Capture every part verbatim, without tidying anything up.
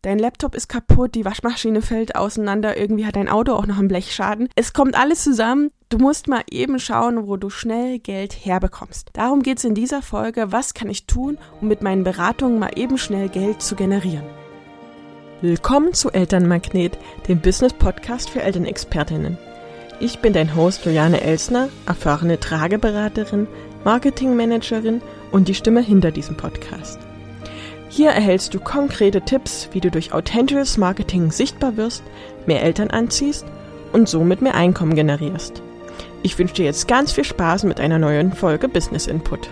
dein Laptop ist kaputt, die Waschmaschine fällt auseinander, irgendwie hat dein Auto auch noch einen Blechschaden. Es kommt alles zusammen. Du musst mal eben schauen, wo du schnell Geld herbekommst. Darum geht es in dieser Folge, was kann ich tun, um mit meinen Beratungen mal eben schnell Geld zu generieren. Willkommen zu Elternmagnet, dem Business-Podcast für Elternexpertinnen. Ich bin dein Host Juliane Elsner, erfahrene Trageberaterin, Marketingmanagerin und die Stimme hinter diesem Podcast. Hier erhältst du konkrete Tipps, wie du durch authentisches Marketing sichtbar wirst, mehr Eltern anziehst und somit mehr Einkommen generierst. Ich wünsche dir jetzt ganz viel Spaß mit einer neuen Folge Business Input.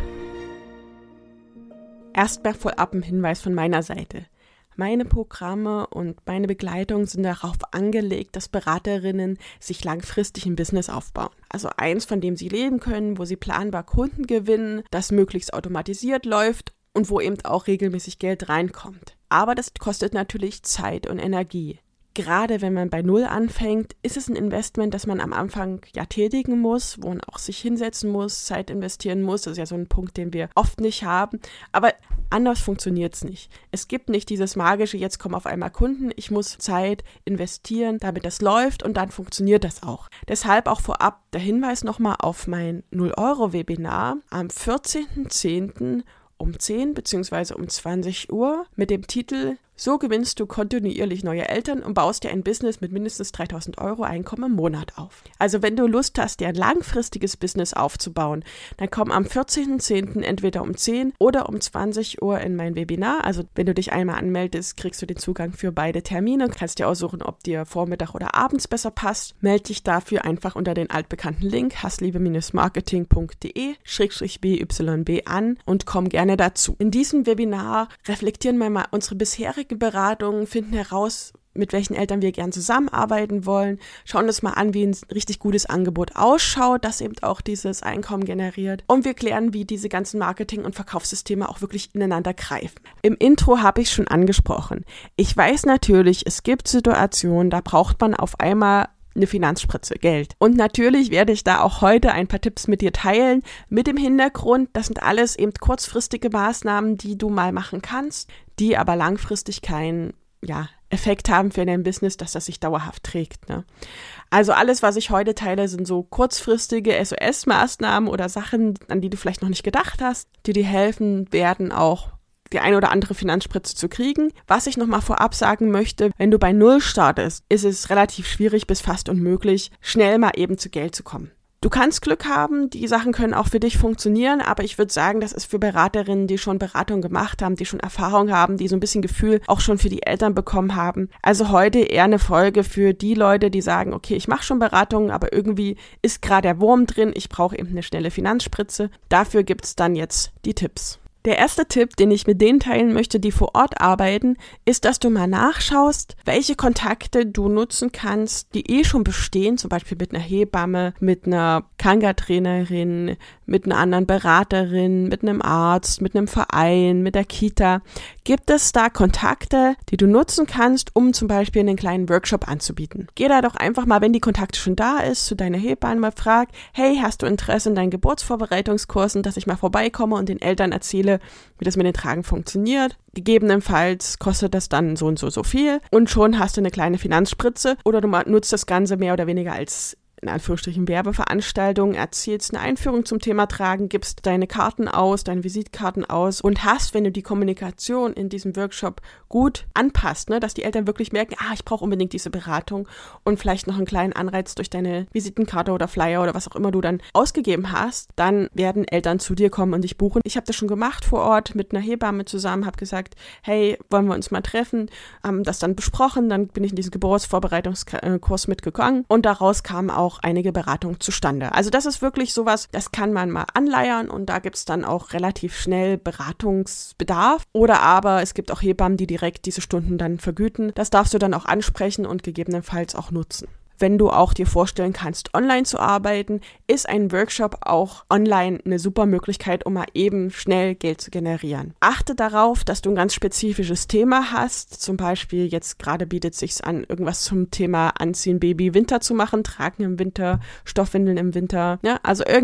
Erstmal vorab ein Hinweis von meiner Seite. Meine Programme und meine Begleitung sind darauf angelegt, dass Beraterinnen sich langfristig ein Business aufbauen. Also eins, von dem sie leben können, wo sie planbar Kunden gewinnen, das möglichst automatisiert läuft und wo eben auch regelmäßig Geld reinkommt. Aber das kostet natürlich Zeit und Energie. Gerade wenn man bei Null anfängt, ist es ein Investment, das man am Anfang ja tätigen muss, wo man auch sich hinsetzen muss, Zeit investieren muss. Das ist ja so ein Punkt, den wir oft nicht haben. Aber anders funktioniert es nicht. Es gibt nicht dieses magische, jetzt kommen auf einmal Kunden, ich muss Zeit investieren, damit das läuft und dann funktioniert das auch. Deshalb auch vorab der Hinweis nochmal auf mein null Euro Webinar am vierzehnten zehnten um zehn bzw. um zwanzig Uhr mit dem Titel So gewinnst du kontinuierlich neue Eltern und baust dir ein Business mit mindestens dreitausend Euro Einkommen im Monat auf. Also wenn du Lust hast, dir ein langfristiges Business aufzubauen, dann komm am vierzehnten zehnten entweder um zehn oder um zwanzig Uhr in mein Webinar. Also wenn du dich einmal anmeldest, kriegst du den Zugang für beide Termine und kannst dir aussuchen, ob dir Vormittag oder abends besser passt. Melde dich dafür einfach unter den altbekannten Link hassliebe Bindestrich marketing punkt de Schrägstrich B Y B an und komm gerne dazu. In diesem Webinar reflektieren wir mal unsere bisherige Beratungen, finden heraus, mit welchen Eltern wir gern zusammenarbeiten wollen, schauen uns mal an, wie ein richtig gutes Angebot ausschaut, das eben auch dieses Einkommen generiert und wir klären, wie diese ganzen Marketing- und Verkaufssysteme auch wirklich ineinander greifen. Im Intro habe ich schon angesprochen. Ich weiß natürlich, es gibt Situationen, da braucht man auf einmal eine Finanzspritze, Geld. Und natürlich werde ich da auch heute ein paar Tipps mit dir teilen, mit dem Hintergrund, das sind alles eben kurzfristige Maßnahmen, die du mal machen kannst, die aber langfristig keinen ja, Effekt haben für dein Business, dass das sich dauerhaft trägt. Ne? Also alles, was ich heute teile, sind so kurzfristige S O S-Maßnahmen oder Sachen, an die du vielleicht noch nicht gedacht hast, die dir helfen werden, auch die eine oder andere Finanzspritze zu kriegen. Was ich nochmal vorab sagen möchte, wenn du bei Null startest, ist es relativ schwierig bis fast unmöglich, schnell mal eben zu Geld zu kommen. Du kannst Glück haben, die Sachen können auch für dich funktionieren, aber ich würde sagen, das ist für Beraterinnen, die schon Beratung gemacht haben, die schon Erfahrung haben, die so ein bisschen Gefühl auch schon für die Eltern bekommen haben. Also heute eher eine Folge für die Leute, die sagen, okay, ich mache schon Beratungen, aber irgendwie ist gerade der Wurm drin, ich brauche eben eine schnelle Finanzspritze. Dafür gibt's dann jetzt die Tipps. Der erste Tipp, den ich mit denen teilen möchte, die vor Ort arbeiten, ist, dass du mal nachschaust, welche Kontakte du nutzen kannst, die eh schon bestehen, zum Beispiel mit einer Hebamme, mit einer Kanga-Trainerin, mit einer anderen Beraterin, mit einem Arzt, mit einem Verein, mit der Kita. Gibt es da Kontakte, die du nutzen kannst, um zum Beispiel einen kleinen Workshop anzubieten? Geh da doch einfach mal, wenn die Kontakte schon da ist, zu deiner Hebamme, frag, hey, hast du Interesse in deinen Geburtsvorbereitungskursen, dass ich mal vorbeikomme und den Eltern erzähle, wie das mit den Tragen funktioniert. Gegebenenfalls kostet das dann so und so so viel und schon hast du eine kleine Finanzspritze oder du nutzt das Ganze mehr oder weniger als in Anführungsstrichen Werbeveranstaltung, erzählst eine Einführung zum Thema Tragen, gibst deine Karten aus, deine Visitkarten aus und hast, wenn du die Kommunikation in diesem Workshop gut anpasst, ne, dass die Eltern wirklich merken, ah, ich brauche unbedingt diese Beratung und vielleicht noch einen kleinen Anreiz durch deine Visitenkarte oder Flyer oder was auch immer du dann ausgegeben hast, dann werden Eltern zu dir kommen und dich buchen. Ich habe das schon gemacht vor Ort mit einer Hebamme zusammen, habe gesagt, hey, wollen wir uns mal treffen, haben das dann besprochen, dann bin ich in diesen Geburtsvorbereitungskurs mitgegangen und daraus kam auch einige Beratungen zustande. Also das ist wirklich sowas, das kann man mal anleiern und da gibt es dann auch relativ schnell Beratungsbedarf oder aber es gibt auch Hebammen, die direkt diese Stunden dann vergüten. Das darfst du dann auch ansprechen und gegebenenfalls auch nutzen. Wenn du auch dir vorstellen kannst, online zu arbeiten, ist ein Workshop auch online eine super Möglichkeit, um mal eben schnell Geld zu generieren. Achte darauf, dass du ein ganz spezifisches Thema hast. Zum Beispiel jetzt gerade bietet es sich an, irgendwas zum Thema Anziehen, Baby, Winter zu machen, Tragen im Winter, Stoffwindeln im Winter. Ja, also irgendwas,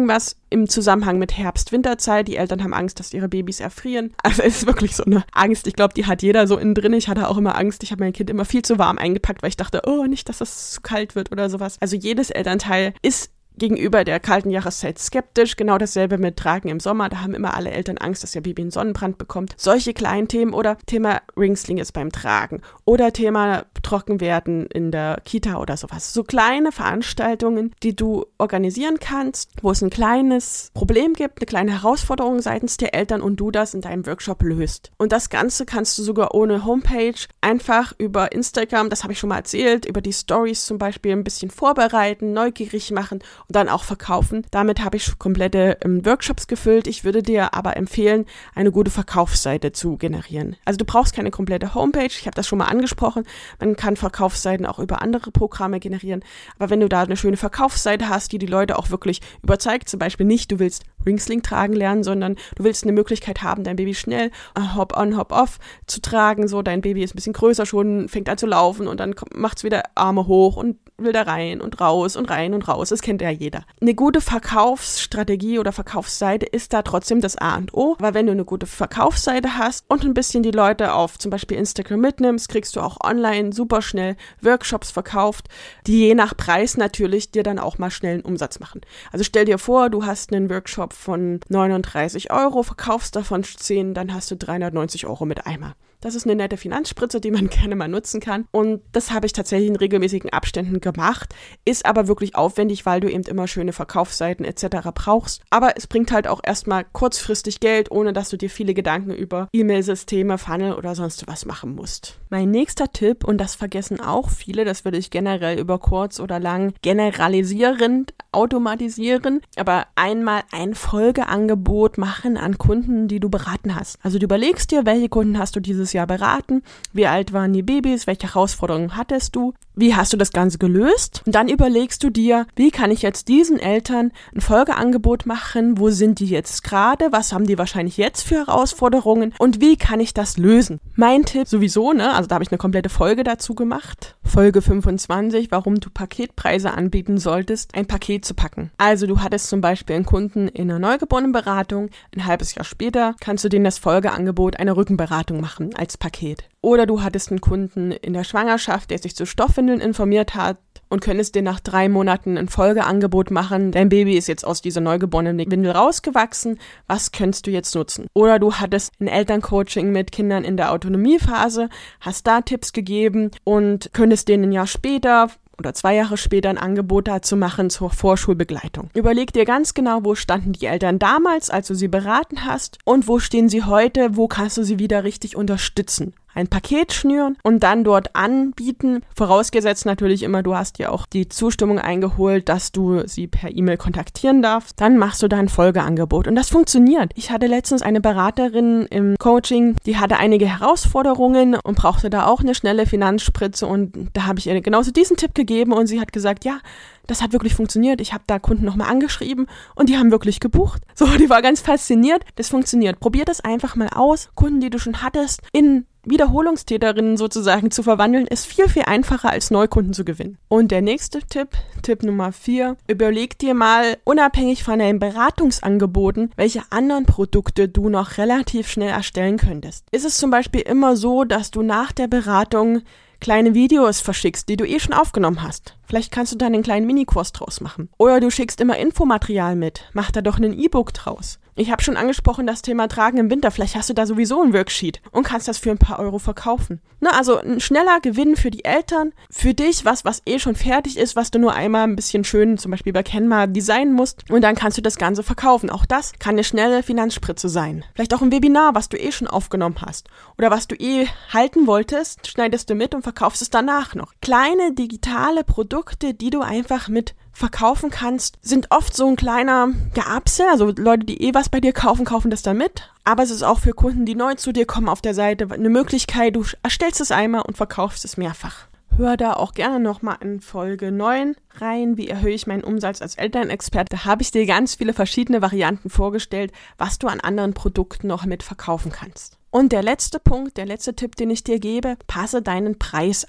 im Zusammenhang mit Herbst-Winterzeit. Die Eltern haben Angst, dass ihre Babys erfrieren. Also es ist wirklich so eine Angst. Ich glaube, die hat jeder so innen drin. Ich hatte auch immer Angst. Ich habe mein Kind immer viel zu warm eingepackt, weil ich dachte, oh, nicht, dass es zu kalt wird oder sowas. Also jedes Elternteil ist gegenüber der kalten Jahreszeit skeptisch. Genau dasselbe mit Tragen im Sommer. Da haben immer alle Eltern Angst, dass ihr Baby einen Sonnenbrand bekommt. Solche kleinen Themen oder Thema Ringslinges beim Tragen oder Thema Trockenwerden in der Kita oder sowas. So kleine Veranstaltungen, die du organisieren kannst, wo es ein kleines Problem gibt, eine kleine Herausforderung seitens der Eltern und du das in deinem Workshop löst. Und das Ganze kannst du sogar ohne Homepage einfach über Instagram, das habe ich schon mal erzählt, über die Stories zum Beispiel ein bisschen vorbereiten, neugierig machen und dann auch verkaufen. Damit habe ich komplette ähm, Workshops gefüllt. Ich würde dir aber empfehlen, eine gute Verkaufsseite zu generieren. Also du brauchst keine komplette Homepage. Ich habe das schon mal angesprochen. Man kann Verkaufsseiten auch über andere Programme generieren. Aber wenn du da eine schöne Verkaufsseite hast, die die Leute auch wirklich überzeugt, zum Beispiel nicht, du willst Ringsling tragen lernen, sondern du willst eine Möglichkeit haben, dein Baby schnell hop-on, hop-off zu tragen. So, dein Baby ist ein bisschen größer schon, fängt an zu laufen und dann macht es wieder Arme hoch und will da rein und raus und rein und raus. Das kennt ja jeder. Eine gute Verkaufsstrategie oder Verkaufsseite ist da trotzdem das A und O. Aber wenn du eine gute Verkaufsseite hast und ein bisschen die Leute auf zum Beispiel Instagram mitnimmst, kriegst du auch online super schnell Workshops verkauft, die je nach Preis natürlich dir dann auch mal schnell einen Umsatz machen. Also stell dir vor, du hast einen Workshop von neununddreißig Euro, verkaufst davon zehn, dann hast du dreihundertneunzig Euro mit Eimer. Das ist eine nette Finanzspritze, die man gerne mal nutzen kann. Und das habe ich tatsächlich in regelmäßigen Abständen gemacht. Ist aber wirklich aufwendig, weil du eben immer schöne Verkaufsseiten et cetera brauchst. Aber es bringt halt auch erstmal kurzfristig Geld, ohne dass du dir viele Gedanken über E-Mail-Systeme, Funnel oder sonst was machen musst. Mein nächster Tipp, und das vergessen auch viele, das würde ich generell über kurz oder lang generalisierend automatisieren, aber einmal ein Folgeangebot machen an Kunden, die du beraten hast. Also du überlegst dir, welche Kunden hast du dieses Jahr beraten, wie alt waren die Babys, welche Herausforderungen hattest du, wie hast du das Ganze gelöst und dann überlegst du dir, wie kann ich jetzt diesen Eltern ein Folgeangebot machen, wo sind die jetzt gerade, was haben die wahrscheinlich jetzt für Herausforderungen und wie kann ich das lösen? Mein Tipp sowieso, ne, also da habe ich eine komplette Folge dazu gemacht, Folge fünfundzwanzig, warum du Paketpreise anbieten solltest, ein Paket zu packen. Also du hattest zum Beispiel einen Kunden in einer Neugeborenenberatung, ein halbes Jahr später kannst du denen das Folgeangebot einer Rückenberatung machen als Paket. Oder du hattest einen Kunden in der Schwangerschaft, der sich zu Stoffwindeln informiert hat und könntest dir nach drei Monaten ein Folgeangebot machen. Dein Baby ist jetzt aus dieser neugeborenen Windel rausgewachsen. Was könntest du jetzt nutzen? Oder du hattest ein Elterncoaching mit Kindern in der Autonomiephase, hast da Tipps gegeben und könntest denen ein Jahr später oder zwei Jahre später ein Angebot dazu machen zur Vorschulbegleitung. Überleg dir ganz genau, wo standen die Eltern damals, als du sie beraten hast und wo stehen sie heute, wo kannst du sie wieder richtig unterstützen. Ein Paket schnüren und dann dort anbieten, vorausgesetzt natürlich immer, du hast ja auch die Zustimmung eingeholt, dass du sie per E-Mail kontaktieren darfst, dann machst du da ein Folgeangebot und das funktioniert. Ich hatte letztens eine Beraterin im Coaching, die hatte einige Herausforderungen und brauchte da auch eine schnelle Finanzspritze und da habe ich ihr genauso diesen Tipp gegeben und sie hat gesagt, ja, das hat wirklich funktioniert. Ich habe da Kunden nochmal angeschrieben und die haben wirklich gebucht. So, die war ganz fasziniert. Das funktioniert. Probier das einfach mal aus. Kunden, die du schon hattest, in Wiederholungstäterinnen sozusagen zu verwandeln, ist viel, viel einfacher als Neukunden zu gewinnen. Und der nächste Tipp, Tipp Nummer vier, überleg dir mal, unabhängig von deinen Beratungsangeboten, welche anderen Produkte du noch relativ schnell erstellen könntest. Ist es zum Beispiel immer so, dass du nach der Beratung kleine Videos verschickst, die du eh schon aufgenommen hast. Vielleicht kannst du da einen kleinen Minikurs draus machen. Oder du schickst immer Infomaterial mit. Mach da doch ein E-Book draus. Ich habe schon angesprochen, das Thema Tragen im Winter. Vielleicht hast du da sowieso ein Worksheet und kannst das für ein paar Euro verkaufen. Ne, also ein schneller Gewinn für die Eltern, für dich, was was eh schon fertig ist, was du nur einmal ein bisschen schön, zum Beispiel bei Canva, designen musst. Und dann kannst du das Ganze verkaufen. Auch das kann eine schnelle Finanzspritze sein. Vielleicht auch ein Webinar, was du eh schon aufgenommen hast. Oder was du eh halten wolltest, schneidest du mit und verkaufst es danach noch. Kleine digitale Produkte, die du einfach mit verkaufen kannst, sind oft so ein kleiner Geabsel, also Leute, die eh was bei dir kaufen, kaufen das dann mit, aber es ist auch für Kunden, die neu zu dir kommen auf der Seite, eine Möglichkeit, du erstellst es einmal und verkaufst es mehrfach. Hör da auch gerne nochmal in Folge neun rein, wie erhöhe ich meinen Umsatz als Elternexperte. Da habe ich dir ganz viele verschiedene Varianten vorgestellt, was du an anderen Produkten noch mit verkaufen kannst. Und der letzte Punkt, der letzte Tipp, den ich dir gebe, passe deinen Preis an.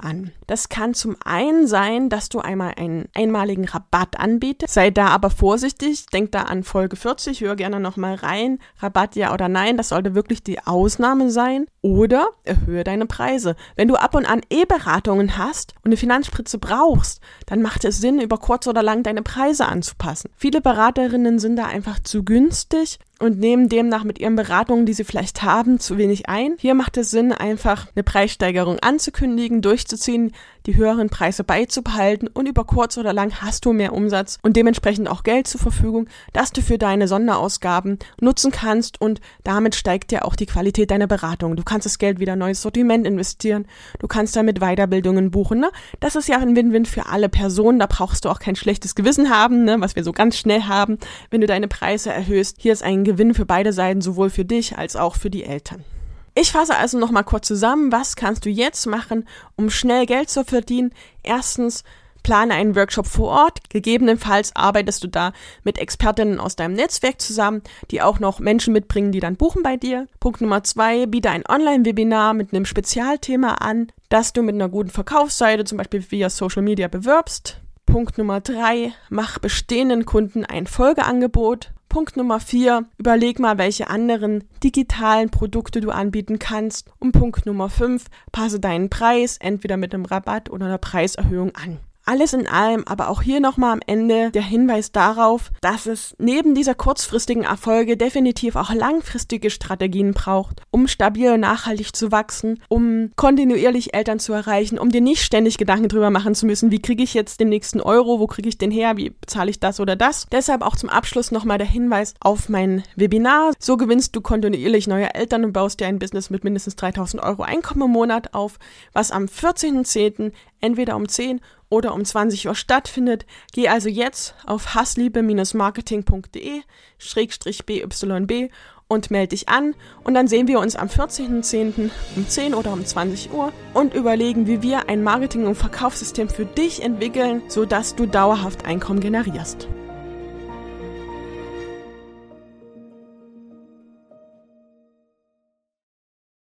Das kann zum einen sein, dass du einmal einen einmaligen Rabatt anbietest. Sei da aber vorsichtig, denk da an Folge vierzig, hör gerne nochmal rein. Rabatt ja oder nein, das sollte wirklich die Ausnahme sein. Oder erhöhe deine Preise. Wenn du ab und an E-Beratungen hast und eine Finanzspritze brauchst, dann macht es Sinn, über kurz oder lang deine Preise anzupassen. Viele Beraterinnen sind da einfach zu günstig und nehmen demnach mit ihren Beratungen, die sie vielleicht haben, zu wenig ein. Hier macht es Sinn, einfach eine Preissteigerung anzukündigen, durchzuziehen, die höheren Preise beizubehalten und über kurz oder lang hast du mehr Umsatz und dementsprechend auch Geld zur Verfügung, das du für deine Sonderausgaben nutzen kannst und damit steigt ja auch die Qualität deiner Beratung. Du kannst das Geld wieder in neues Sortiment investieren, du kannst damit Weiterbildungen buchen. Ne? Das ist ja ein Win-Win für alle Personen, da brauchst du auch kein schlechtes Gewissen haben, ne? Was wir so ganz schnell haben, wenn du deine Preise erhöhst. Hier ist ein Gewinn für beide Seiten, sowohl für dich als auch für die Eltern. Ich fasse also nochmal kurz zusammen, was kannst du jetzt machen, um schnell Geld zu verdienen? Erstens, plane einen Workshop vor Ort. Gegebenenfalls arbeitest du da mit Expertinnen aus deinem Netzwerk zusammen, die auch noch Menschen mitbringen, die dann buchen bei dir. Punkt Nummer zwei, biete ein Online-Webinar mit einem Spezialthema an, das du mit einer guten Verkaufsseite, zum Beispiel via Social Media, bewirbst. Punkt Nummer drei, mach bestehenden Kunden ein Folgeangebot. Punkt Nummer vier, überleg mal, welche anderen digitalen Produkte du anbieten kannst. Und Punkt Nummer fünf, passe deinen Preis entweder mit einem Rabatt oder einer Preiserhöhung an. Alles in allem, aber auch hier nochmal am Ende der Hinweis darauf, dass es neben dieser kurzfristigen Erfolge definitiv auch langfristige Strategien braucht, um stabil und nachhaltig zu wachsen, um kontinuierlich Eltern zu erreichen, um dir nicht ständig Gedanken drüber machen zu müssen, wie kriege ich jetzt den nächsten Euro, wo kriege ich den her, wie bezahle ich das oder das. Deshalb auch zum Abschluss nochmal der Hinweis auf mein Webinar. So gewinnst du kontinuierlich neue Eltern und baust dir ein Business mit mindestens dreitausend Euro Einkommen im Monat auf, was am vierzehnten zehnten entweder um zehn oder um zwanzig Uhr stattfindet. Geh also jetzt auf hassliebe Bindestrich marketing punkt de Schrägstrich B Y B und melde dich an und dann sehen wir uns am vierzehnten zehnten um zehn oder um zwanzig Uhr und überlegen, wie wir ein Marketing- und Verkaufssystem für dich entwickeln, sodass du dauerhaft Einkommen generierst.